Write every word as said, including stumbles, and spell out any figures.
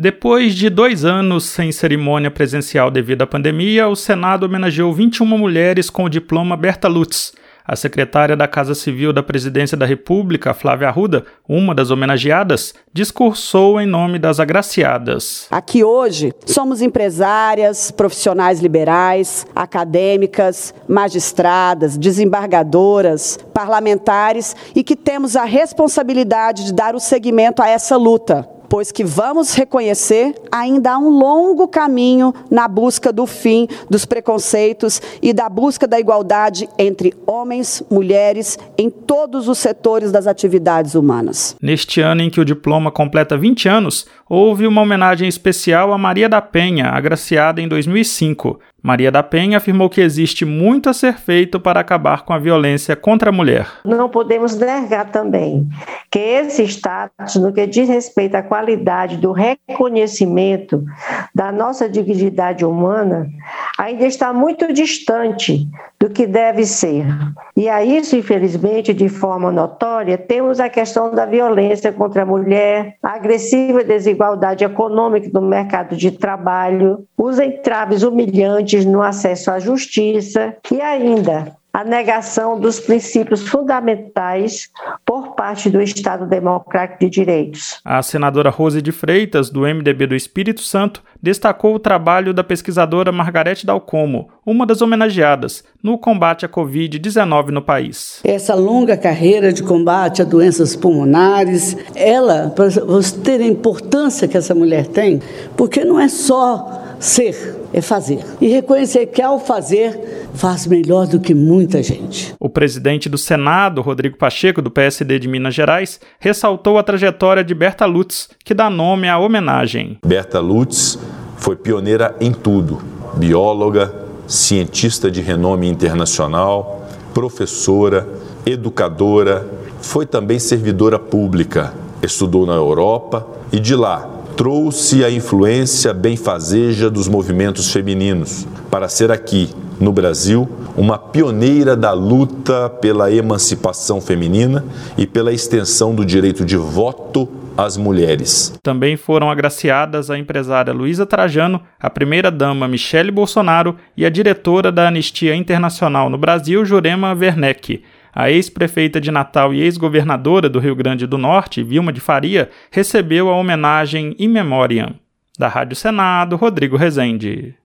Depois de dois anos sem cerimônia presencial devido à pandemia, o Senado homenageou vinte e uma mulheres com o diploma Berta Lutz. A secretária da Casa Civil da Presidência da República, Flávia Arruda, uma das homenageadas, discursou em nome das agraciadas. Aqui hoje somos empresárias, profissionais liberais, acadêmicas, magistradas, desembargadoras, parlamentares e que temos a responsabilidade de dar o seguimento a essa luta, pois que vamos reconhecer ainda há um longo caminho na busca do fim dos preconceitos e da busca da igualdade entre homens, mulheres, em todos os setores das atividades humanas. Neste ano em que o diploma completa vinte anos, houve uma homenagem especial a Maria da Penha, agraciada em dois mil e cinco. Maria da Penha afirmou que existe muito a ser feito para acabar com a violência contra a mulher. Não podemos negar também que esse status, no que diz respeito à qualidade do reconhecimento da nossa dignidade humana, ainda está muito distante do que deve ser. E a isso, infelizmente, de forma notória, temos a questão da violência contra a mulher, a agressiva desigualdade econômica no mercado de trabalho, os entraves humilhantes no acesso à justiça e ainda a negação dos princípios fundamentais por parte do Estado Democrático de Direitos. A senadora Rose de Freitas, do M D B do Espírito Santo, destacou o trabalho da pesquisadora Margarete Dalcomo, uma das homenageadas, no combate à covid dezenove no país. Essa longa carreira de combate a doenças pulmonares, ela, para você ter a importância que essa mulher tem, porque não é só ser, é fazer. E reconhecer que ao fazer, faz melhor do que muita gente. O presidente do Senado, Rodrigo Pacheco, do P S D de Minas Gerais, ressaltou a trajetória de Berta Lutz, que dá nome à homenagem. Berta Lutz foi pioneira em tudo. Bióloga, cientista de renome internacional, professora, educadora, foi também servidora pública. Estudou na Europa e de lá trouxe a influência benfazeja dos movimentos femininos para ser aqui, no Brasil, uma pioneira da luta pela emancipação feminina e pela extensão do direito de voto às mulheres. Também foram agraciadas a empresária Luísa Trajano, a primeira-dama Michele Bolsonaro e a diretora da Anistia Internacional no Brasil, Jurema Werneck. A ex-prefeita de Natal e ex-governadora do Rio Grande do Norte, Vilma de Faria, recebeu a homenagem in memoriam. Da Rádio Senado, Rodrigo Rezende.